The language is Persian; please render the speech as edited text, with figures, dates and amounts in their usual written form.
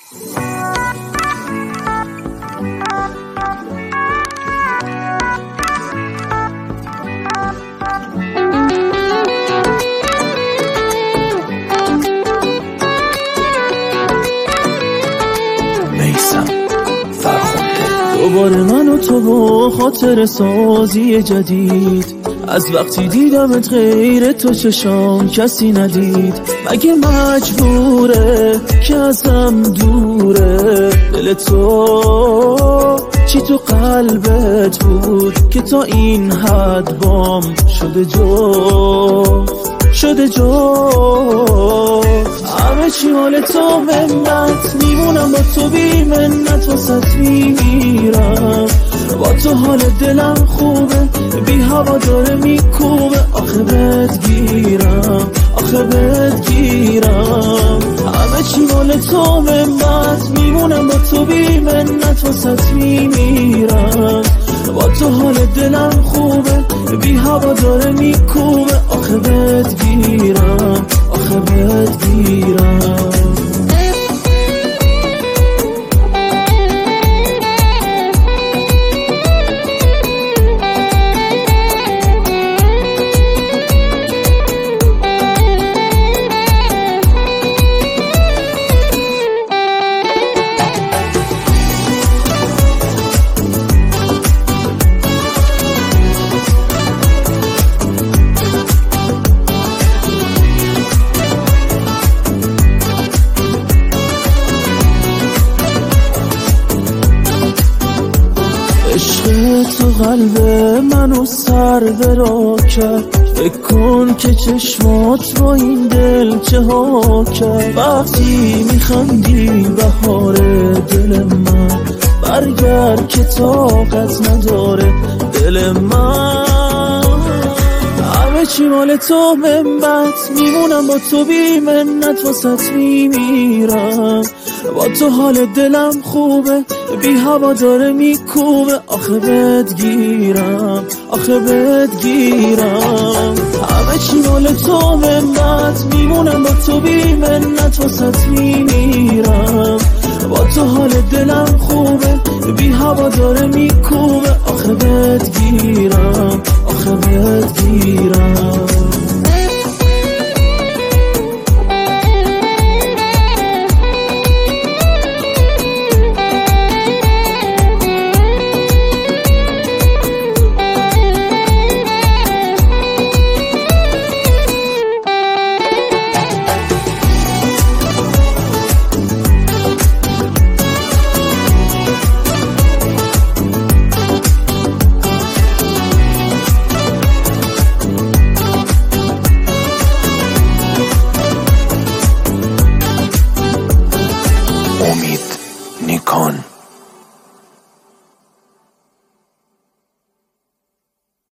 دوباره من و تو با خاطر سازی جدید، از وقتی دیدمت غیر تو چشام کسی ندید. مگه مجبوره که ازم دوره؟ دل تو چی تو قلبت بود که تا این حد بام شده جفت؟ همه چی مال تو منت، میمونم با تو بی منت، واسط میمیرم. با تو حال دلم خوبه، بی هوا داره میکوبه. آخه بهت گیرم همه چی مال تو منت، میمونم با تو بی منت، واسط میمیرم. با تو حال دلم خوبه، بی هوا داره میکوبه. آخه بهت گیرم عشق تو قلب منو سر برا کرد. فکر کن که چشمات با این دل چه ها کرد. وقتی میخندی بهار دل من، برگرد که طاقت نداره دل من. همه چی مال تو منت، میمونم با تو بی منت، واسط میمیرم. با تو حال دلم خوبه، بی هوا داره میکوبه. آخه بهت گیرم همه چی مال تو منت، میمونم با تو بی منت، واسط میمیرم. با تو حال دلم خوبه، بی هوا داره میکوبه. آخه بهت گیرم امید نیکان.